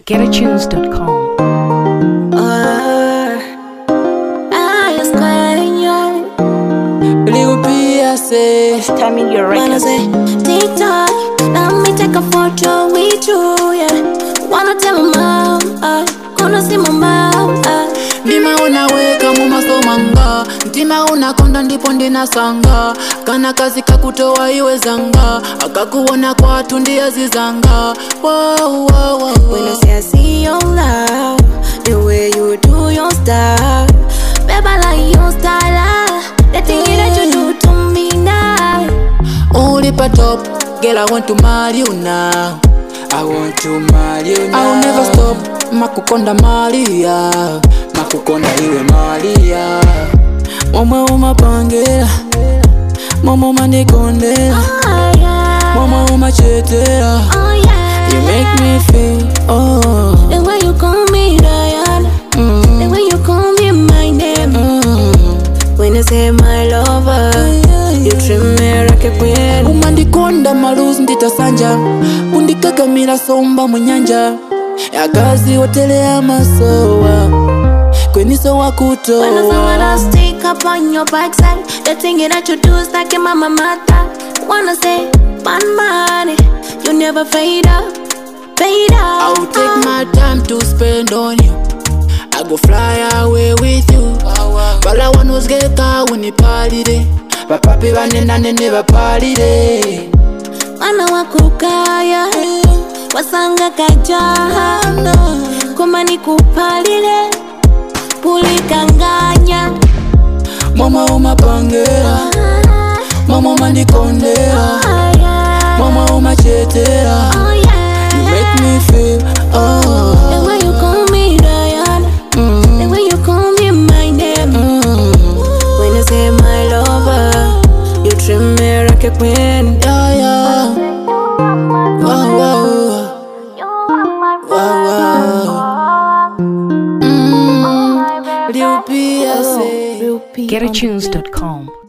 GetAtunes.com. Timing your records. TikTok, let me take a photo with you, yeah. Wanna tell my mom, gonna see my mom, Ndima unaweka mumasomanga, ntima unakonda ndipo ndinasanga. Kana kazi kakutoa iwe zanga, akakuona kwa tundia zizanga. Wow, wow, wow. When I say I see your love, the way you do your stuff, baby, I like your style, the thing that you do to me now. Only pa top, girl, I want to marry you now. I want to marry you now. I'll never stop, makukonda Maria, makukonda iwe Maria. Mama umapangela, mama umanikondela, Oh yeah, mama umachetela. oh yeah. You make me feel, oh. The way you call me Diana, the way you call me my name. When I say my lover, you treat me like a queen. Umandikonda maluzi nditasanja, undikakamira somba munyanja. Yakazi hotele ya masowa, kweniso wakutoa. When I wanna stick up on your backside, the thing that you do is like a mama mata. Wanna say, man money, you never fade out, fade out. I'll take my time to spend on you. I go fly away with you. Bala wanozgeka unipalire, bapapi banena nene bapalire. Mana wakukaya, wasanga kajaha, kuma nikupalire, pulikanganya. Mama umapangela, mama umanikondela, mama umachetela. Oh yeah, You make me feel, oh. the way you call me Diana, the way you call me my name. When I say my lover, you treat me like a queen. Yeah, yeah. Wow, wow. Wow, wow. Lil P, I say. GetAtunes.com.